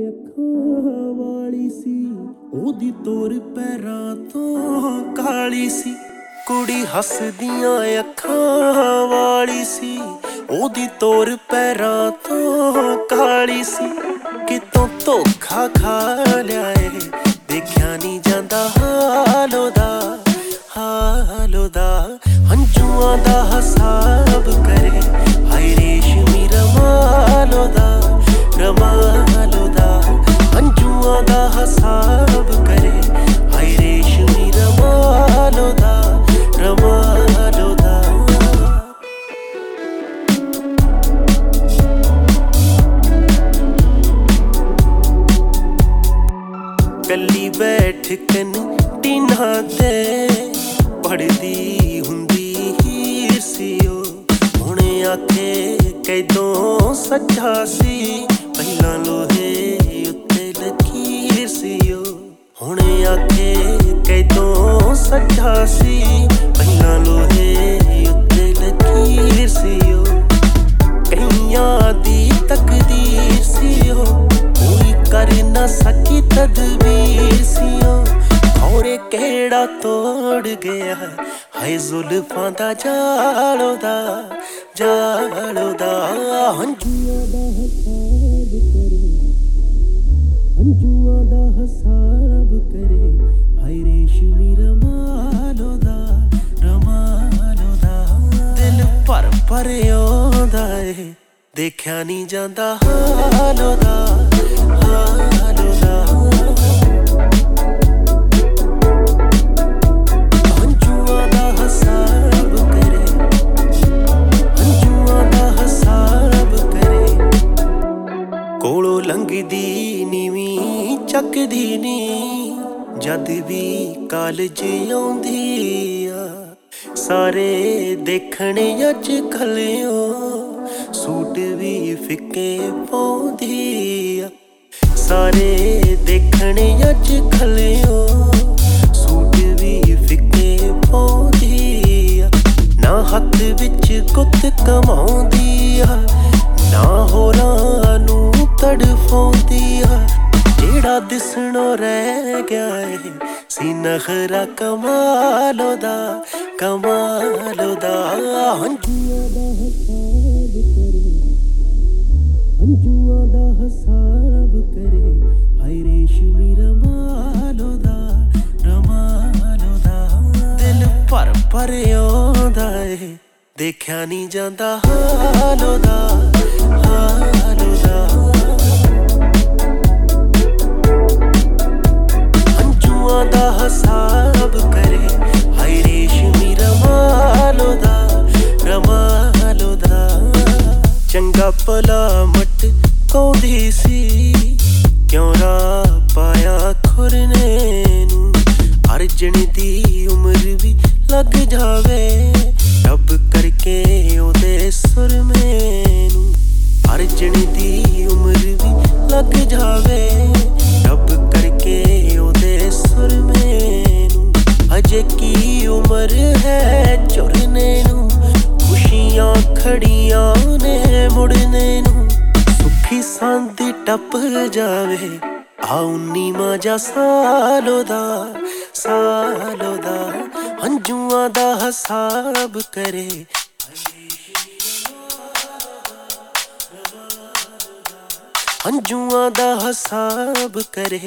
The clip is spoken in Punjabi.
ਅੱਖਾਂ ਵਾਲੀ ਸੀ, ਉਹਦੀ ਤੋਰ ਪੈਰਾਂ ਤੋਂ ਕਾਲੀ ਸੀ। ਕੁੜੀ ਹੱਸਦੀਆਂ ਅੱਖਾਂ ਵਾਲੀ ਸੀ, ਉਹਦੀ ਤੋਰ ਪੈਰਾਂ ਤੋਂ ਕਾਲੀ ਸੀ। ਕਿਤੋਂ ਧੋਖਾ ਖਾ ਲਿਆ ਏ, ਦੇਖਿਆ ਨੀ ਜਾਂਦਾ ਹਾਲ ਉਹਦਾ, ਹਾਲ ਉਹਦਾ। ਹੰਝੂਆਂ ਦਾ ਹਿਸਾਬ ਕਰੇ, ਹਾਏ ਰੇਸ਼ਮੀ ਰਮਾਲ ਉਹਦਾ, ਰਮਾਲ ਉਹਦਾ। ਹੰਝੂਆਂ ਦਾ ਹਿਸਾਬ ਕਰੇ, ਹਾਏ ਰੇਸ਼ਮੀ ਰਮਾਲ ਉਹਦਾ, ਰਮਾਲ ਉਹਦਾ। ਕੱਲੀ ਬੈਠ ਕੰਟੀਨਾਂ ਤੇ ਪੜ੍ਹਦੀ ਹੁੰਦੀ ਹੀਰ ਸੀ ਉਹ, ਹੁਣ ਆਖੇ ਕਦੋਂ ਸੱਚਾ ਸੀ, ਪਹਿਲਾਂ ਲੋਹੇ ਉੱਤੇ ਲਕੀਰ ਸੀ ਉਹ। ਹੁਣ ਆਖੇ ਕਦੋਂ ਸੱਚਾ ਸੀ, ਪਹਿਲਾਂ ਲੋਹੇ ਉੱਤੇ ਲਕੀਰ ਸੀ ਉਹ। ਕਈਆਂ ਦੀ ਤਕਦੀਰ ਸੀ ਉਹ, ਕੋਈ ਕਰ ਨਾ ਸਕੀ ਤਦਬੀਰ ਸੀ ਉਹ। ਖੌਰੇ ਕਿਹੜਾ ਤੋੜ ਗਿਆ, ਹਾਏ ਜ਼ੁਲਫਾਂ ਦਾ ਜਾਲ ਉਹਦਾ, ਜਾਲ ਉਹਦਾ। ਹੰਝੂਆਂ ਦਾ ਹਿਸਾਬ ਕਰੇ, ਹੰਝੂਆਂ ਦਾ ਹਿਸਾਬ ਕਰੇ, ਹਾਏ ਰੇਸ਼ਮੀ ਰਮਾਲ ਉਹਦਾ, ਰਮਾਲ ਉਹਦਾ। ਦਿਲ ਭਰ ਭਰ ਆਉਂਦਾ ਏ, ਦੇਖਿਆ ਨੀ ਜਾਂਦਾ ਹਾਲ ਉਹਦਾ, ਹਾਲ ਉਹਦਾ। ਹੰਝੂਆਂ ਦਾ ਹਿਸਾਬ ਕਰੇ, ਹੰਝੂਆਂ ਦਾ ਹਿਸਾਬ ਕਰੇ। ਕੋਲੋਂ ਲੰਘਦੀ ਨੀਵੀਂ ਚੱਕਦੀ ਨੀ, ਜਦ ਵੀ ਕਾਲਜ ਆਉਂਦੀ ਆ। ਸਾਰੇ ਦੇਖਣੇ ਅੱਜ ਕੱਲਿਓ, ਸੂਟ ਵੀ ਫਿੱਕੇ ਪਾਉਂਦੀ ਆ। ਸਾਰੇ ਦੇਖਣੇ ਅੱਜ ਕੱਲਿਓ, ਸੂਟ ਵੀ ਫਿੱਕੇ ਪਾਉਂਦੀ ਆ। ਨਾ ਹੱਥ ਵਿੱਚ ਗੁੱਤ ਕਮਾਉਂਦੀ ਆ, ਨਾ ਹੋਰਾਂ ਨੂੰ ਤੜਫਾਉਂਦੀ ਆ। ਜਿਹੜਾ ਦਿਸਣੋਂ ਰਹਿ ਗਿਆ ਏ ਸੀ ਨਖਰਾ ਕਮਾਲ ਉਹਦਾ, ਕਮਾਲ ਉਹਦਾ। ਹੰਝੂਆਂ ਦਾ ਹਿਸਾਬ ਕਰੇ, ਹੰਝੂਆਂ ਦਾ ਹਿਸਾਬ ਕਰੇ, ਹਾਏ ਰੇਸ਼ਮੀ ਰਮਾਲ ਉਹਦਾ, ਰਮਾਲ ਉਹਦਾ। ਦਿਲ ਭਰ ਭਰ ਆਉਂਦਾ ਏ, ਦੇਖਿਆ ਨੀ ਜਾਂਦਾ ਹਾਲ ਉਹਦਾ, ਹਾਲ ਉਹਦਾ। ਹੰਝੂਆਂ ਦਾ ਹਿਸਾਬ ਕਰੇ, ਹਾਏ ਰੇਸ਼ਮੀ ਰਮਾਲ ਉਹਦਾ, ਰਮਾਲ ਉਹਦਾ। ਚੰਗਾ ਭਲਾ ਮਟਕਾਉਂਦੀ ਸੀ, ਕਿਉਂ ਰਾਹ ਪਾਇਆ ਖੁਰਨੇ ਨੂੰ। ਅਰਜਨ ਦੀ ਉਮਰ ਵੀ ਲੱਗ ਜਾਵੇ, ਰੱਬ ਕਰਕੇ ਉਹਦੇ ਸੁਰਮੇ ਨੂੰ। ਅਰਜਨ ਦੀ ਉਮਰ ਵੀ ਲੱਗ ਜਾਵੇ, ਰੱਬ ਕਰਕੇ ਉਹਦੇ ਸੁਰਮੇ ਨੂੰ। ਅਜੇ ਕੀ ਉਮਰ ਹੈ ਝੁਰਨੇ ਨੂੰ, ਖੁਸ਼ੀਆਂ ਖੜੀਆਂ ਨੇ ਮੁੜਨੇ ਨੂੰ। ਸੁੱਖੀ ਸਾਂਦੀ ਟੱਪ ਜਾਵੇ, ਆ 19ਵਾਂ ਜਾ ਸਾਲ ਉਹਦਾ, ਸਾਲ ਉਹਦਾ। ਹੰਝੂਆਂ ਦਾ ਹਿਸਾਬ ਕਰੇ, ਹੰਝੂਆਂ ਦਾ ਹਿਸਾਬ ਕਰੇ।